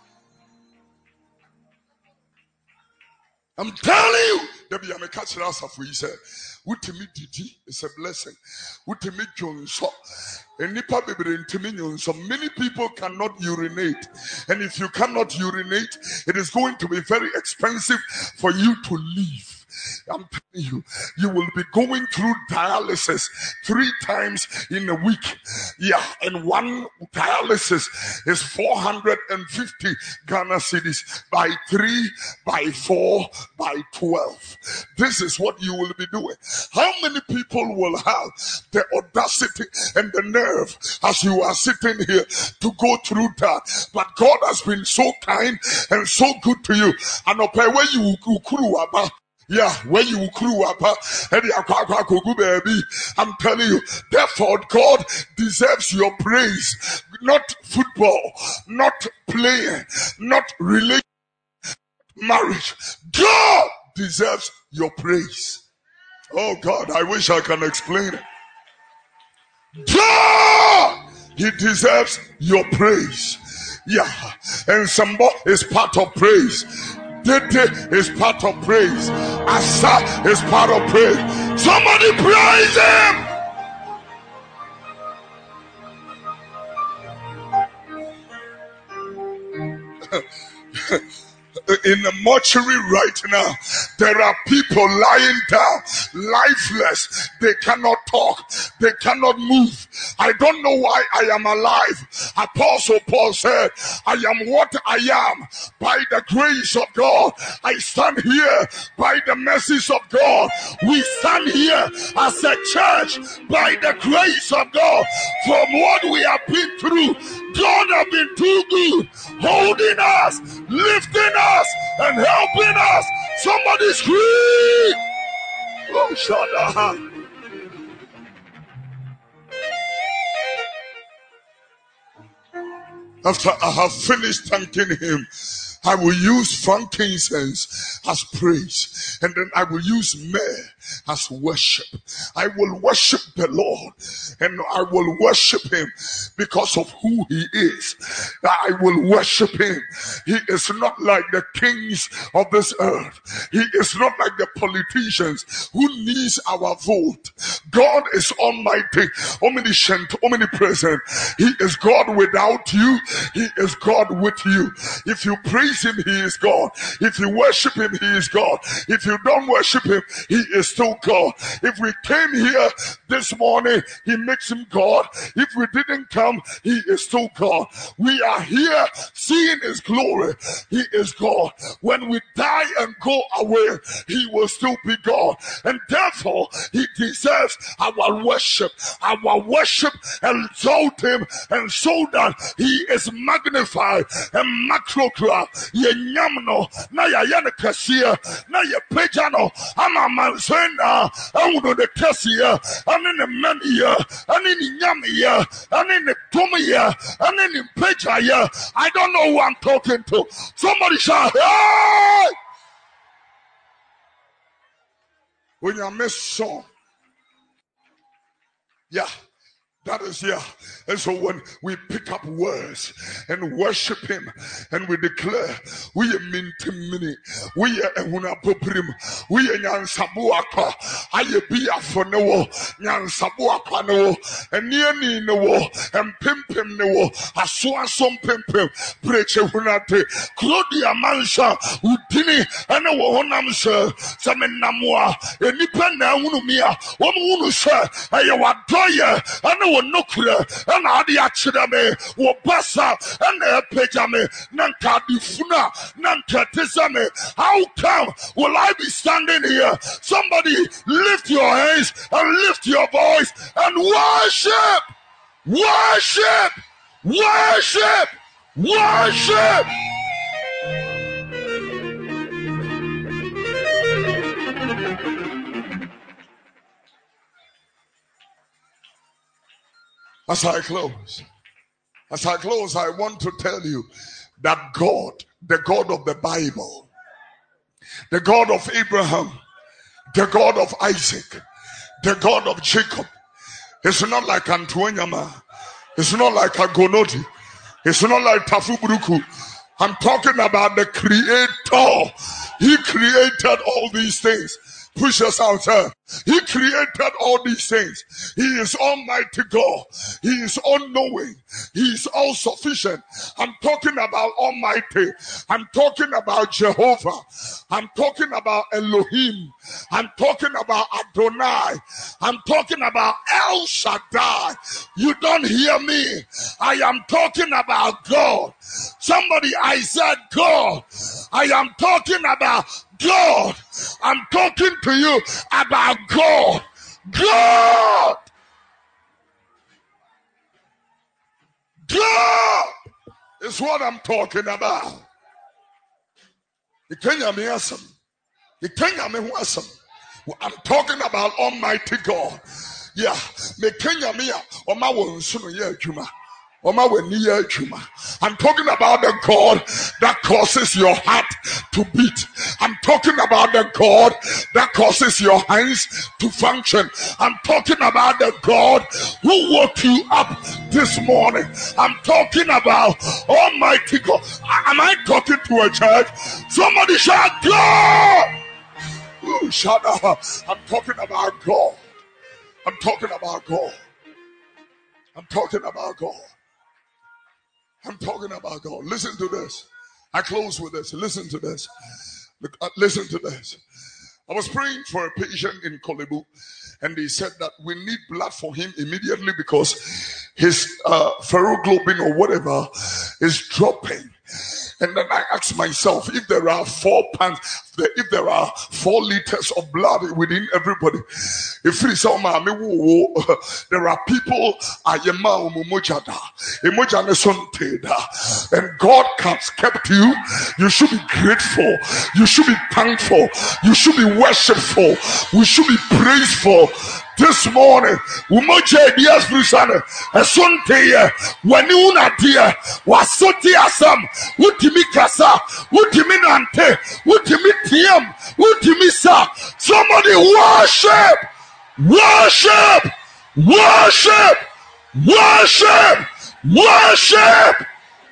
S4: I'm telling you, Debbie, I'm a catcher as of we said. Utimi Didi is a blessing. Utimi Jonso. And Nipa Bibrin so many people cannot urinate. And if you cannot urinate, it is going to be very expensive for you to leave. I'm telling you, you will be going through dialysis 3 times in a week. Yeah, and one dialysis is 450 Ghana cedis by 3, by 4, by 12. This is what you will be doing. How many people will have the audacity and the nerve as you are sitting here to go through that? But God has been so kind and so good to you. And where you yeah, when you grew up, baby, I'm telling you, therefore God deserves your praise. Not football, not playing, not religion, marriage. God deserves your praise. Oh God, I wish I can explain it. God, he deserves your praise. Yeah, and somebody is part of praise. Dede is part of praise. Asa is part of praise. Somebody praise him. In the mortuary right now, there are people lying down, lifeless. They cannot talk. They cannot move. I don't know why I am alive. Apostle Paul said, I am what I am by the grace of God. I stand here by the mercies of God. We stand here as a church by the grace of God. From what we have been through, God has been too good, holding us, lifting us, and helping us. Somebody scream! Oh, shut up. After I have finished thanking him, I will use frankincense as praise, and then I will use myrrh as worship. I will worship the Lord, and I will worship him because of who he is. I will worship him. He is not like the kings of this earth. He is not like the politicians who needs our vote. God is almighty, omniscient, omnipresent. He is God without you. He is God with you. If you praise him, he is God. If you worship him, he is God. If you don't worship him, he is still God. If we came here this morning, he makes him God. If we didn't come, he is still God. We are here seeing his glory. He is God. When we die and go away, he will still be God. And therefore, he deserves our worship. Our worship exalt him, and so that he is magnified and macrocra. Ye nyamno na ya yana kasia na ye pejano ama manse Wena, I would the Tessia, and in the Mania, and in the Yamia, and in the Tomia, and in the Pejaya. I don't know who I'm talking to. Somebody shout, hey! When you miss song, yeah. That is here. And so when we pick up words and worship him and we declare, we are mintimini, we are ehunapoprim, we are nyansabuaka, I be a fono, nyansabuaka no, and niani no, and pimpim no, a swasum pimpim, preach hunate, Claudia Mansha, Udini, and a wonamsha, Samenamua, and Nipana Unumia, one sir, I wadoya, and nokura and adi achidame wo basa and pejame nanka difuna nanka tesame. How come will I be standing here? Somebody lift your hands and lift your voice and worship, worship, worship, worship. As I close, I want to tell you that God, the God of the Bible, the God of Abraham, the God of Isaac, the God of Jacob, it's not like Antuanyama, it's not like Agonoti, it's not like Tafubruku. I'm talking about the Creator. He created all these things. Push us out, sir. He created all these things. He is Almighty God. He is all-knowing. He is all-sufficient. I'm talking about Almighty. I'm talking about Jehovah. I'm talking about Elohim. I'm talking about Adonai. I'm talking about El Shaddai. You don't hear me. I am talking about God. Somebody, I said God. I am talking about God. I'm talking to you about God. God. God is what I'm talking about. I'm talking about Almighty God. Yeah. I'm talking about the God that causes your heart to beat. I'm talking about the God that causes your hands to function. I'm talking about the God who woke you up this morning. I'm talking about Almighty God. Am I talking to a church? Somebody shout God! Ooh, shut up. I'm talking about God. I'm talking about God. I'm talking about God. I'm talking about God. Listen to this. I close with this. Listen to this. Listen to this. I was praying for a patient in Kolebu, and they said that we need blood for him immediately because his ferroglobin or whatever is dropping. And then I asked myself, if there are 4 pounds, if there are 4 liters of blood within everybody, if there are people, and God has kept you, you should be grateful, you should be thankful, you should be worshipful, we should be praiseful. This morning, umoja dias brusane, esonte when you na dear, wasoti asam, utimi kasa, utimi nante, utimi tiam, utimi sa. Somebody worship, worship, worship, worship, worship.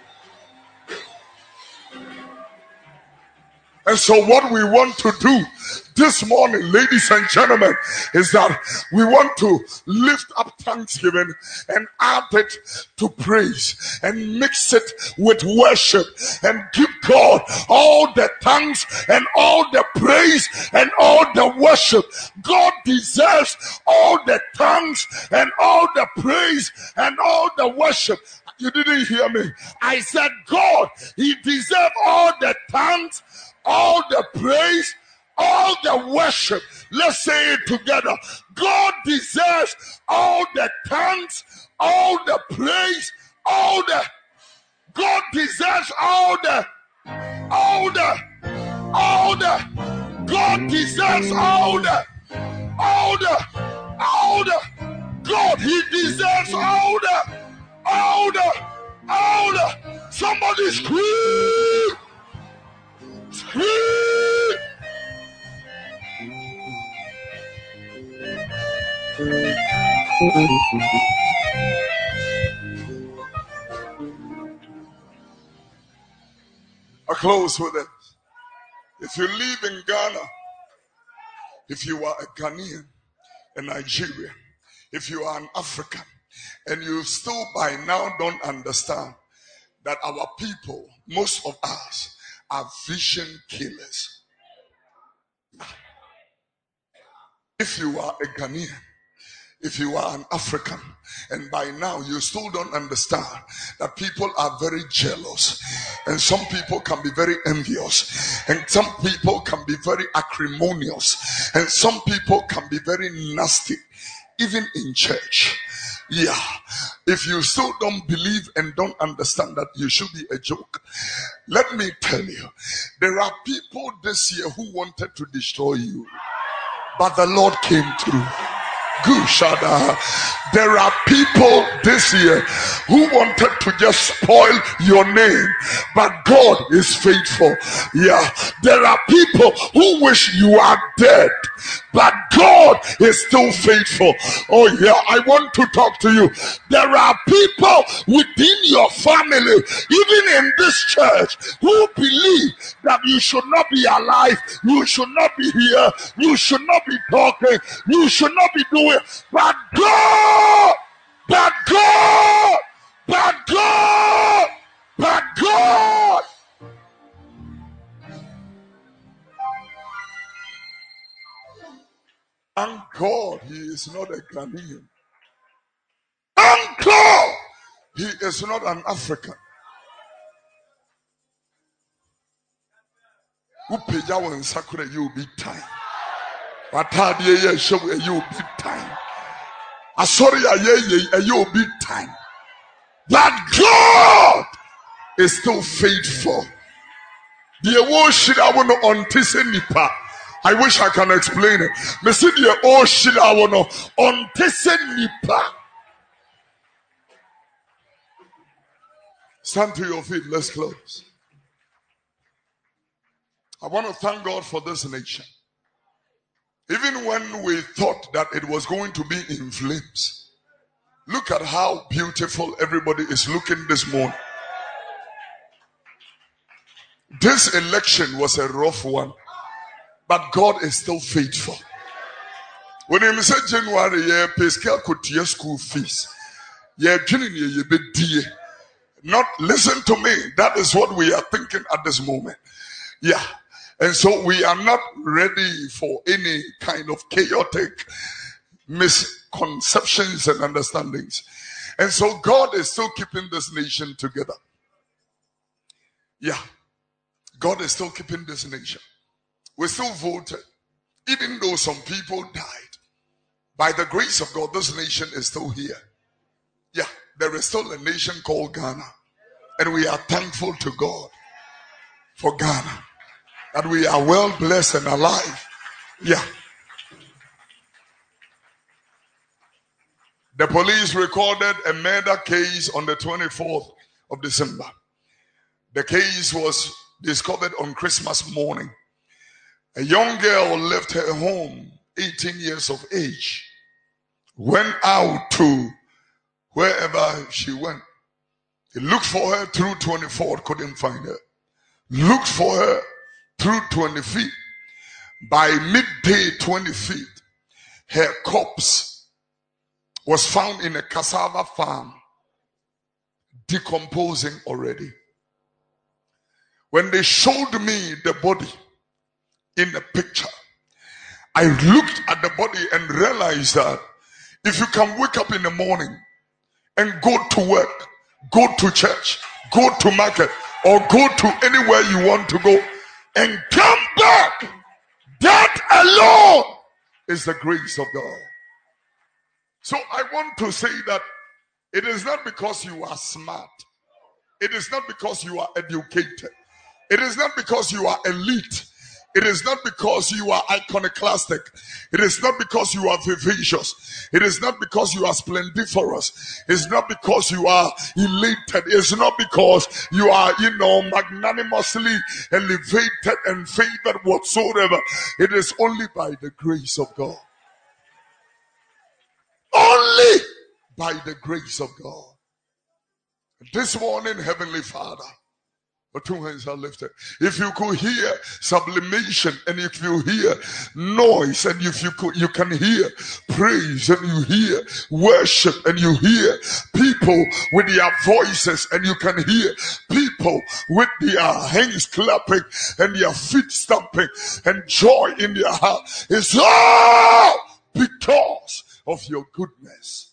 S4: And so what we want to do this morning, ladies and gentlemen, is that we want to lift up thanksgiving and add it to praise and mix it with worship and give God all the thanks and all the praise and all the worship. God deserves all the thanks and all the praise and all the worship. You didn't hear me. I said God, he deserves all the thanks, all the praise, all the worship. Let's say it together. God deserves all the thanks, all the praise, all the. God deserves all the. God deserves all the. Older. Older. God, he deserves older. Older. Older. Somebody scream. Scream. I close with it. If you live in Ghana, if you are a Ghanaian, a Nigerian, if you are an African, and you still by now don't understand that our people, most of us, are vision killers. If you are a Ghanaian, if you are an African, and by now you still don't understand that people are very jealous, and some people can be very envious, and some people can be very acrimonious, and some people can be very nasty, even in church. Yeah, if you still don't believe and don't understand that you should be a joke, let me tell you, there are people this year who wanted to destroy you, but the Lord came through. Gushada. There are people this year who wanted to just spoil your name, but God is faithful. Yeah, there are people who wish you are dead, but God is still faithful. Oh yeah, I want to talk to you. There are people within your family, even in this church, who believe that you should not be alive, you should not be here, you should not be talking, you should not be doing, but God, but God, but God, but God. And God, he is not a Ghanaian. And God, he is not an African. Upeja when sakura you be time. Watadi ye show you be time. Asori ye you be time. But God is still faithful. The worship I want to on nipa. I wish I can explain it. Me see the worship I want to on nipa. Stand to your feet. Let's close. I want to thank God for this nation. Even when we thought that it was going to be in flames, look at how beautiful everybody is looking this morning. This election was a rough one, but God is still faithful. When he said January, yeah, Pascal could tear school fees. Yeah, not listen to me. That is what we are thinking at this moment. Yeah. And so we are not ready for any kind of chaotic misconceptions and understandings. And so God is still keeping this nation together. Yeah. God is still keeping this nation. We still voted. Even though some people died, by the grace of God, this nation is still here. Yeah. There is still a nation called Ghana. And we are thankful to God for Ghana. That we are well blessed and alive. Yeah. The police recorded a murder case on the 24th of December. The case was discovered on Christmas morning. A young girl left her home, 18 years of age, went out to wherever she went. He looked for her through 24th, couldn't find her. Looked for her through 20 feet. By midday 20 feet, her corpse was found in a cassava farm, decomposing already. When they showed me the body in the picture, I looked at the body and realized that if you can wake up in the morning and go to work, go to church, go to market, or go to anywhere you want to go, and come back, that alone is the grace of God. So I want to say that it is not because you are smart. It is not because you are educated. It is not because you are elite. It is not because you are iconoclastic. It is not because you are vivacious. It is not because you are splendiferous. It's not because you are elated. It's not because you are, magnanimously elevated and favored whatsoever. It is only by the grace of God. Only by the grace of God. This morning, Heavenly Father, the two hands are lifted. If you could hear sublimation, and if you hear noise, and if you can hear praise, and you hear worship, and you hear people with their voices, and you can hear people with their hands clapping and their feet stamping and joy in their heart, it's all because of your goodness.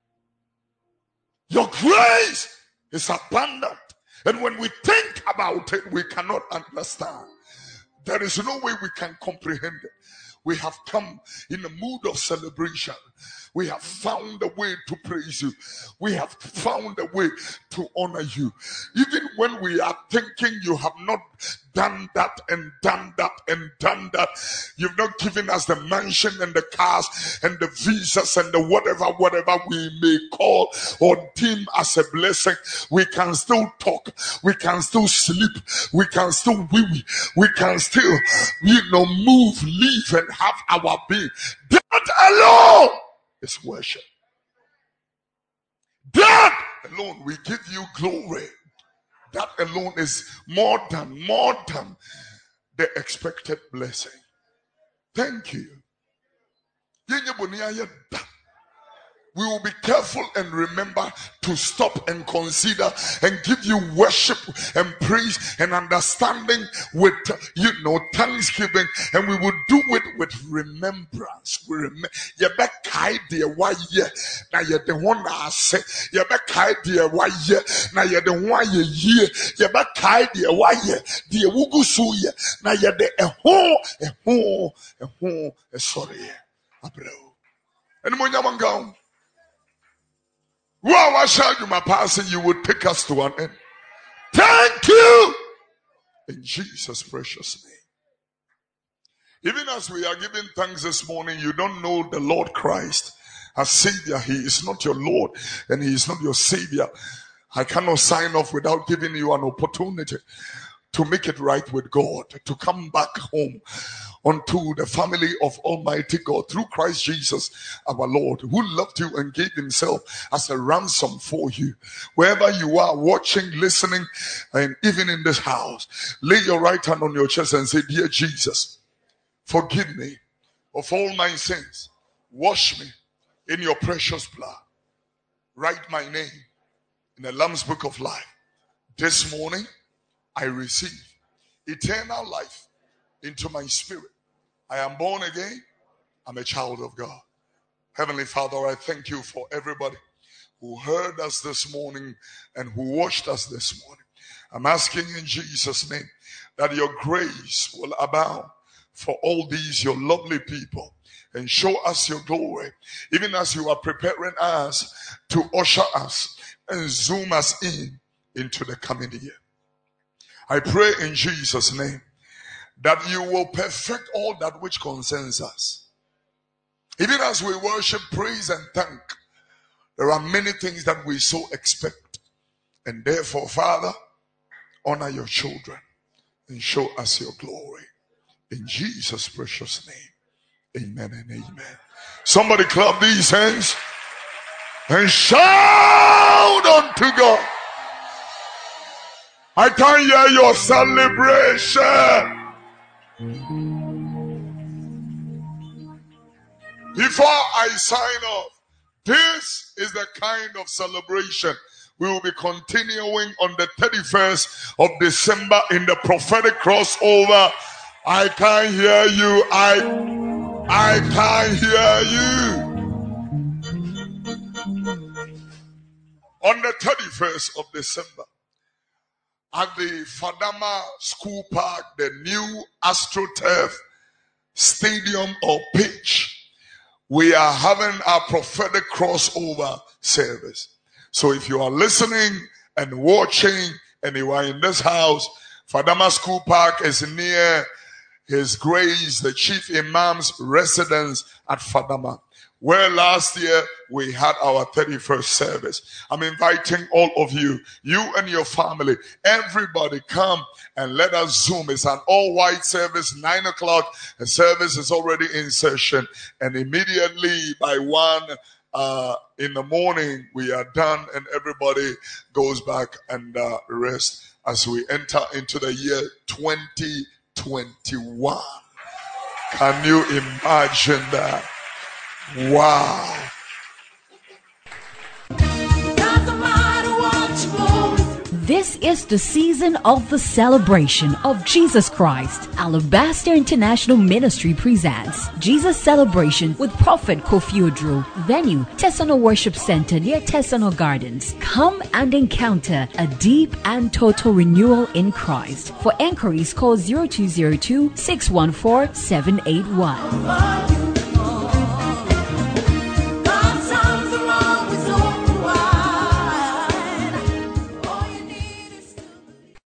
S4: Your grace is abundant. And when we think about it, we cannot understand. There is no way we can comprehend it. We have come in a mood of celebration. We have found a way to praise you. We have found a way to honor you. Even when we are thinking you have not done that and done that and done that, you've not given us the mansion and the cars and the visas and the whatever we may call or deem as a blessing, we can still talk, we can still sleep, we can still wee, we can still move, live and have our being. That alone is worship. That alone we give you glory. That alone is more than the expected blessing. Thank you. We will be careful and remember to stop and consider and give you worship and praise and understanding with thanksgiving, and we will do it with remembrance. We remember Wow, I shall you my passing, you will take us to an end. Thank you in Jesus' precious name. Even as we are giving thanks this morning, you don't know the Lord Christ as Savior. He is not your Lord and He is not your Savior. I cannot sign off without giving you an opportunity to make it right with God, to come back home unto the family of Almighty God through Christ Jesus our Lord, who loved you and gave Himself as a ransom for you. Wherever you are watching, listening, and even in this house, lay your right hand on your chest and say, Dear Jesus, forgive me of all my sins. Wash me in your precious blood. Write my name in the Lamb's Book of Life. This morning, I receive eternal life into my spirit. I am born again. I'm a child of God. Heavenly Father, I thank you for everybody who heard us this morning and who watched us this morning. I'm asking in Jesus' name that your grace will abound for all these, your lovely people, and show us your glory, even as you are preparing us to usher us and zoom us into the coming year. I pray in Jesus' name that you will perfect all that which concerns us. Even as we worship, praise, and thank, there are many things that we so expect. And therefore, Father, honor your children and show us your glory. In Jesus' precious name, amen and amen. Somebody clap these hands and shout unto God. I can hear your celebration. Before I sign off, this is the kind of celebration we will be continuing on the 31st of December in the prophetic crossover. I can't hear you. I can't hear you. On the 31st of December, at the Fadama School Park, the new AstroTurf Stadium or pitch, we are having our prophetic crossover service. So if you are listening and watching and you are in this house, Fadama School Park is near His Grace, the Chief Imam's residence at Fadama, where last year we had our 31st service. I'm inviting all of you, you and your family, everybody come and let us Zoom. It's an all-white service, 9 o'clock. The service is already in session. And immediately by 1 in the morning, we are done and everybody goes back and rest as we enter into the year 2021. Can you imagine that? Wow.
S1: This is the season of the celebration of Jesus Christ. Alabaster International Ministry presents Jesus Celebration with Prophet Kofi Oduro. Venue, Tesano Worship Center near Tesano Gardens. Come and encounter a deep and total renewal in Christ. For enquiries, call 0202 614 781.